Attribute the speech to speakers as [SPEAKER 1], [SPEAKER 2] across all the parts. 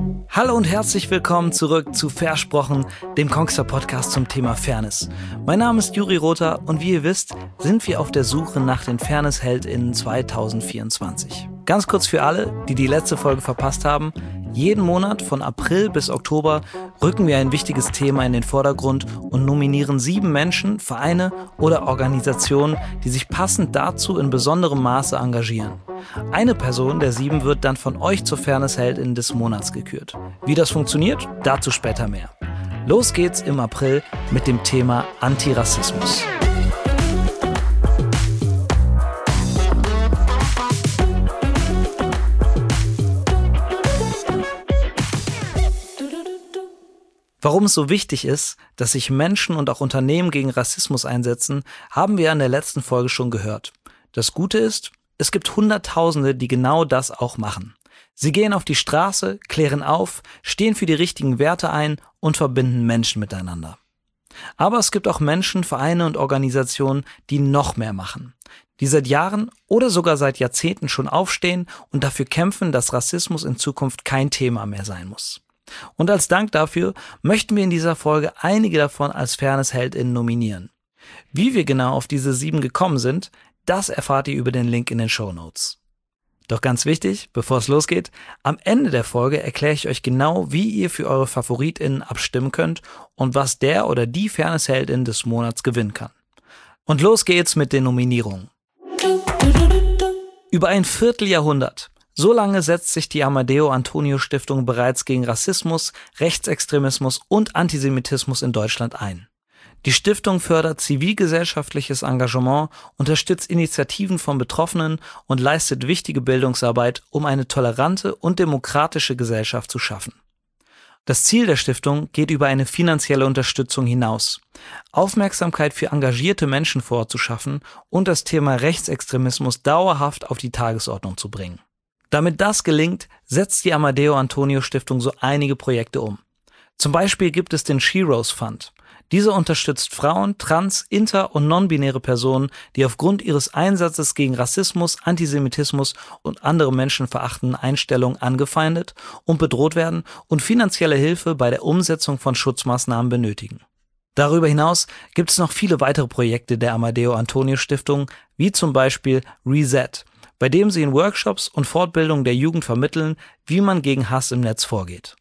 [SPEAKER 1] Hallo und herzlich willkommen zurück zu Versprochen, dem Kongstar-Podcast zum Thema Fairness. Mein Name ist Juri Rother und wie ihr wisst, sind wir auf der Suche nach den Fairness-HeldInnen 2024. Ganz kurz für alle, die die letzte Folge verpasst haben: Jeden Monat von April bis Oktober rücken wir ein wichtiges Thema in den Vordergrund und nominieren 7 Menschen, Vereine oder Organisationen, die sich passend dazu in besonderem Maße engagieren. Eine Person der 7 wird dann von euch zur Fairness-Heldin des Monats gekürt. Wie das funktioniert, dazu später mehr. Los geht's im April mit dem Thema Antirassismus. Warum es so wichtig ist, dass sich Menschen und auch Unternehmen gegen Rassismus einsetzen, haben wir in der letzten Folge schon gehört. Das Gute ist, es gibt Hunderttausende, die genau das auch machen. Sie gehen auf die Straße, klären auf, stehen für die richtigen Werte ein und verbinden Menschen miteinander. Aber es gibt auch Menschen, Vereine und Organisationen, die noch mehr machen. Die seit Jahren oder sogar seit Jahrzehnten schon aufstehen und dafür kämpfen, dass Rassismus in Zukunft kein Thema mehr sein muss. Und als Dank dafür möchten wir in dieser Folge einige davon als Fairness-HeldInnen nominieren. Wie wir genau auf diese 7 gekommen sind, das erfahrt ihr über den Link in den Shownotes. Doch ganz wichtig, bevor es losgeht, am Ende der Folge erkläre ich euch genau, wie ihr für eure FavoritInnen abstimmen könnt und was der oder die Fairness-Heldin des Monats gewinnen kann. Und los geht's mit den Nominierungen. Über ein Vierteljahrhundert. So lange setzt sich die Amadeo Antonio Stiftung bereits gegen Rassismus, Rechtsextremismus und Antisemitismus in Deutschland ein. Die Stiftung fördert zivilgesellschaftliches Engagement, unterstützt Initiativen von Betroffenen und leistet wichtige Bildungsarbeit, um eine tolerante und demokratische Gesellschaft zu schaffen. Das Ziel der Stiftung geht über eine finanzielle Unterstützung hinaus, Aufmerksamkeit für engagierte Menschen vorzuschaffen und das Thema Rechtsextremismus dauerhaft auf die Tagesordnung zu bringen. Damit das gelingt, setzt die Amadeo Antonio Stiftung so einige Projekte um. Zum Beispiel gibt es den Sheroes Fund. Dieser unterstützt Frauen, trans-, inter- und non-binäre Personen, die aufgrund ihres Einsatzes gegen Rassismus, Antisemitismus und andere menschenverachtende Einstellungen angefeindet und bedroht werden und finanzielle Hilfe bei der Umsetzung von Schutzmaßnahmen benötigen. Darüber hinaus gibt es noch viele weitere Projekte der Amadeo Antonio Stiftung, wie zum Beispiel Reset, bei dem sie in Workshops und Fortbildungen der Jugend vermitteln, wie man gegen Hass im Netz vorgeht.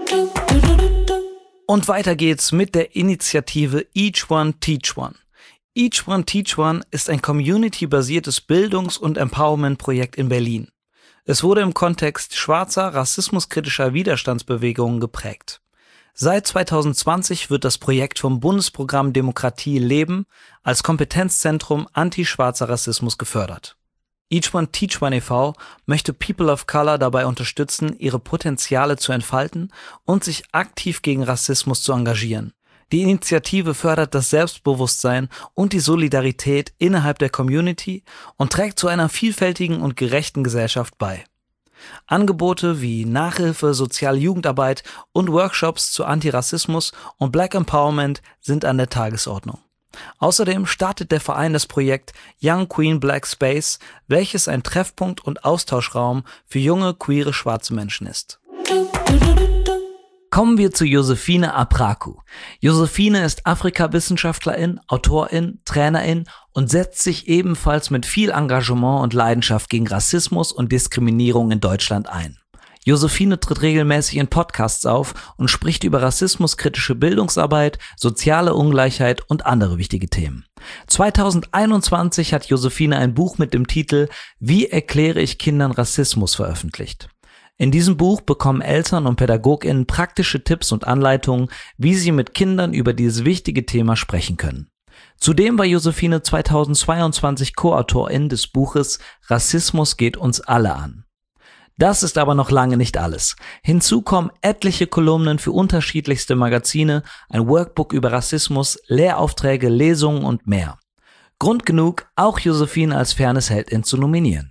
[SPEAKER 1] Und weiter geht's mit der Initiative Each One Teach One. Each One Teach One ist ein community-basiertes Bildungs- und Empowerment-Projekt in Berlin. Es wurde im Kontext schwarzer, rassismuskritischer Widerstandsbewegungen geprägt. Seit 2020 wird das Projekt vom Bundesprogramm Demokratie leben als Kompetenzzentrum anti-schwarzer Rassismus gefördert. Each One Teach One e.V. möchte People of Color dabei unterstützen, ihre Potenziale zu entfalten und sich aktiv gegen Rassismus zu engagieren. Die Initiative fördert das Selbstbewusstsein und die Solidarität innerhalb der Community und trägt zu einer vielfältigen und gerechten Gesellschaft bei. Angebote wie Nachhilfe, soziale Jugendarbeit und Workshops zu Antirassismus und Black Empowerment sind an der Tagesordnung. Außerdem startet der Verein das Projekt Young Queen Black Space, welches ein Treffpunkt und Austauschraum für junge, queere, schwarze Menschen ist. Kommen wir zu Josephine Apraku. Josephine ist Afrika-Wissenschaftlerin, Autorin, Trainerin und setzt sich ebenfalls mit viel Engagement und Leidenschaft gegen Rassismus und Diskriminierung in Deutschland ein. Josephine tritt regelmäßig in Podcasts auf und spricht über rassismuskritische Bildungsarbeit, soziale Ungleichheit und andere wichtige Themen. 2021 hat Josephine ein Buch mit dem Titel Wie erkläre ich Kindern Rassismus veröffentlicht. In diesem Buch bekommen Eltern und PädagogInnen praktische Tipps und Anleitungen, wie sie mit Kindern über dieses wichtige Thema sprechen können. Zudem war Josephine 2022 Co-Autorin des Buches Rassismus geht uns alle an. Das ist aber noch lange nicht alles. Hinzu kommen etliche Kolumnen für unterschiedlichste Magazine, ein Workbook über Rassismus, Lehraufträge, Lesungen und mehr. Grund genug, auch Josephine als Fairness-Heldin zu nominieren.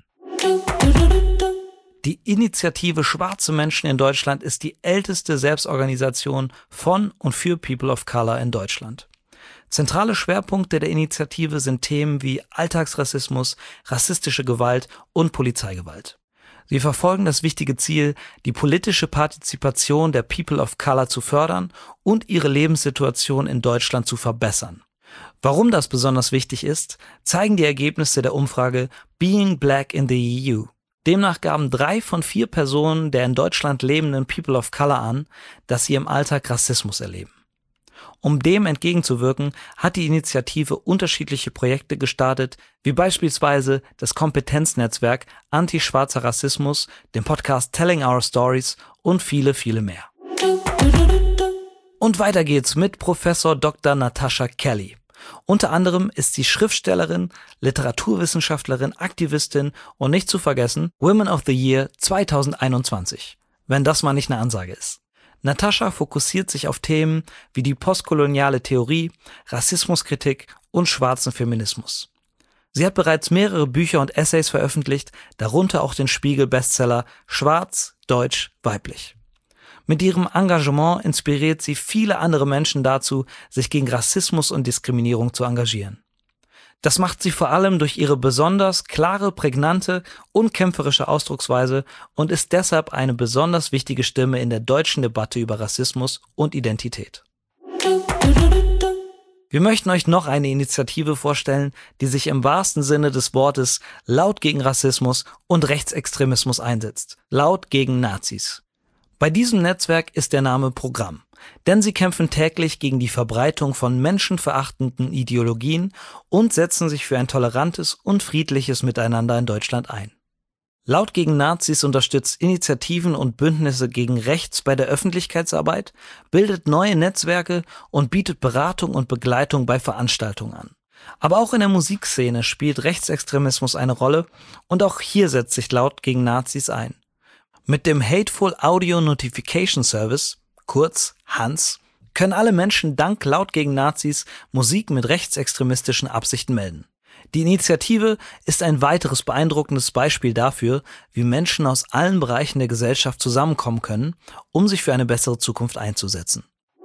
[SPEAKER 1] Die Initiative Schwarze Menschen in Deutschland ist die älteste Selbstorganisation von und für People of Color in Deutschland. Zentrale Schwerpunkte der Initiative sind Themen wie Alltagsrassismus, rassistische Gewalt und Polizeigewalt. Sie verfolgen das wichtige Ziel, die politische Partizipation der People of Color zu fördern und ihre Lebenssituation in Deutschland zu verbessern. Warum das besonders wichtig ist, zeigen die Ergebnisse der Umfrage Being Black in the EU. Demnach gaben 3 von 4 Personen der in Deutschland lebenden People of Color an, dass sie im Alltag Rassismus erleben. Um dem entgegenzuwirken, hat die Initiative unterschiedliche Projekte gestartet, wie beispielsweise das Kompetenznetzwerk Anti-Schwarzer Rassismus, den Podcast Telling Our Stories und viele, viele mehr. Und weiter geht's mit Professor Dr. Natasha Kelly. Unter anderem ist sie Schriftstellerin, Literaturwissenschaftlerin, Aktivistin und nicht zu vergessen Women of the Year 2021, wenn das mal nicht eine Ansage ist. Natasha fokussiert sich auf Themen wie die postkoloniale Theorie, Rassismuskritik und schwarzen Feminismus. Sie hat bereits mehrere Bücher und Essays veröffentlicht, darunter auch den Spiegel-Bestseller Schwarz, Deutsch, Weiblich. Mit ihrem Engagement inspiriert sie viele andere Menschen dazu, sich gegen Rassismus und Diskriminierung zu engagieren. Das macht sie vor allem durch ihre besonders klare, prägnante und kämpferische Ausdrucksweise und ist deshalb eine besonders wichtige Stimme in der deutschen Debatte über Rassismus und Identität. Wir möchten euch noch eine Initiative vorstellen, die sich im wahrsten Sinne des Wortes laut gegen Rassismus und Rechtsextremismus einsetzt. Laut gegen Nazis. Bei diesem Netzwerk ist der Name Programm, denn sie kämpfen täglich gegen die Verbreitung von menschenverachtenden Ideologien und setzen sich für ein tolerantes und friedliches Miteinander in Deutschland ein. Laut gegen Nazis unterstützt Initiativen und Bündnisse gegen Rechts bei der Öffentlichkeitsarbeit, bildet neue Netzwerke und bietet Beratung und Begleitung bei Veranstaltungen an. Aber auch in der Musikszene spielt Rechtsextremismus eine Rolle und auch hier setzt sich Laut gegen Nazis ein. Mit dem Hateful Audio Notification Service, kurz HANS, können alle Menschen dank Laut gegen Nazis Musik mit rechtsextremistischen Absichten melden. Die Initiative ist ein weiteres beeindruckendes Beispiel dafür, wie Menschen aus allen Bereichen der Gesellschaft zusammenkommen können, um sich für eine bessere Zukunft einzusetzen.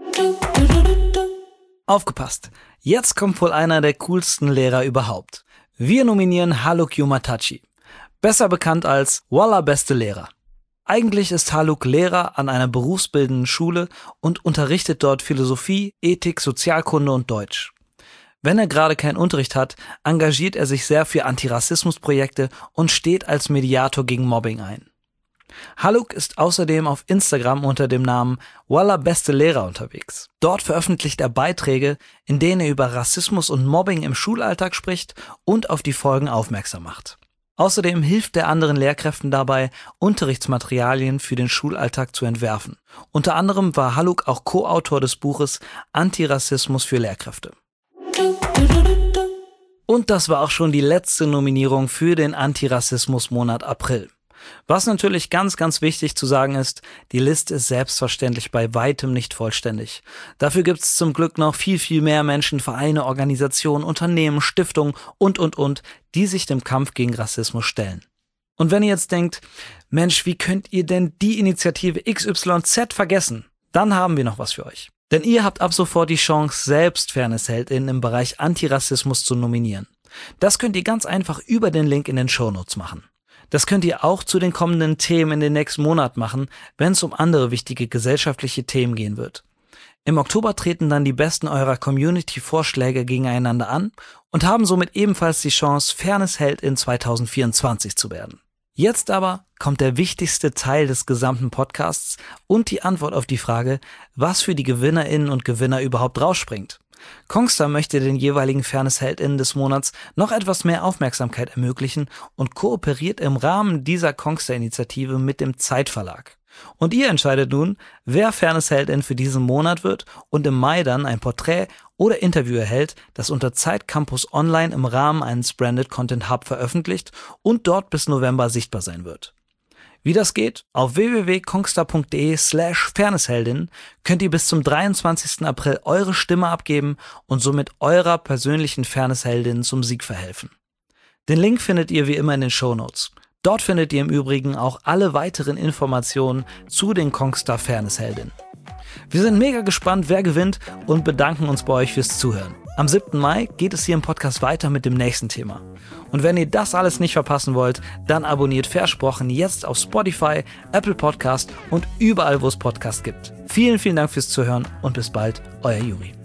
[SPEAKER 1] Aufgepasst! Jetzt kommt wohl einer der coolsten Lehrer überhaupt. Wir nominieren Haluk Yumatachi, besser bekannt als Wallah beste Lehrer. Eigentlich ist Haluk Lehrer an einer berufsbildenden Schule und unterrichtet dort Philosophie, Ethik, Sozialkunde und Deutsch. Wenn er gerade keinen Unterricht hat, engagiert er sich sehr für Antirassismusprojekte und steht als Mediator gegen Mobbing ein. Haluk ist außerdem auf Instagram unter dem Namen Wallah beste Lehrer unterwegs. Dort veröffentlicht er Beiträge, in denen er über Rassismus und Mobbing im Schulalltag spricht und auf die Folgen aufmerksam macht. Außerdem hilft er anderen Lehrkräften dabei, Unterrichtsmaterialien für den Schulalltag zu entwerfen. Unter anderem war Haluk auch Co-Autor des Buches Antirassismus für Lehrkräfte. Und das war auch schon die letzte Nominierung für den Antirassismus-Monat April. Was natürlich ganz, ganz wichtig zu sagen ist, die Liste ist selbstverständlich bei weitem nicht vollständig. Dafür gibt es zum Glück noch viel, viel mehr Menschen, Vereine, Organisationen, Unternehmen, Stiftungen und, die sich dem Kampf gegen Rassismus stellen. Und wenn ihr jetzt denkt, Mensch, wie könnt ihr denn die Initiative XYZ vergessen? Dann haben wir noch was für euch. Denn ihr habt ab sofort die Chance, selbst FairnessheldInnen im Bereich Antirassismus zu nominieren. Das könnt ihr ganz einfach über den Link in den Shownotes machen. Das könnt ihr auch zu den kommenden Themen in den nächsten Monat machen, wenn es um andere wichtige gesellschaftliche Themen gehen wird. Im Oktober treten dann die besten eurer Community-Vorschläge gegeneinander an und haben somit ebenfalls die Chance, Fairness-Heldin 2024 zu werden. Jetzt aber kommt der wichtigste Teil des gesamten Podcasts und die Antwort auf die Frage, was für die GewinnerInnen und Gewinner überhaupt rausspringt. Kongstar möchte den jeweiligen FairnessheldInnen des Monats noch etwas mehr Aufmerksamkeit ermöglichen und kooperiert im Rahmen dieser Kongstar-Initiative mit dem Zeitverlag. Und ihr entscheidet nun, wer Fairnessheldin für diesen Monat wird und im Mai dann ein Porträt oder Interview erhält, das unter Zeit Campus Online im Rahmen eines Branded Content Hub veröffentlicht und dort bis November sichtbar sein wird. Wie das geht? Auf www.kongstar.de/Fairnessheldin könnt ihr bis zum 23. April eure Stimme abgeben und somit eurer persönlichen Fairnessheldin zum Sieg verhelfen. Den Link findet ihr wie immer in den Shownotes. Dort findet ihr im Übrigen auch alle weiteren Informationen zu den Kongstar Fairnessheldinnen. Wir sind mega gespannt, wer gewinnt und bedanken uns bei euch fürs Zuhören. Am 7. Mai geht es hier im Podcast weiter mit dem nächsten Thema. Und wenn ihr das alles nicht verpassen wollt, dann abonniert Versprochen jetzt auf Spotify, Apple Podcast und überall, wo es Podcasts gibt. Vielen, vielen Dank fürs Zuhören und bis bald, euer Juri.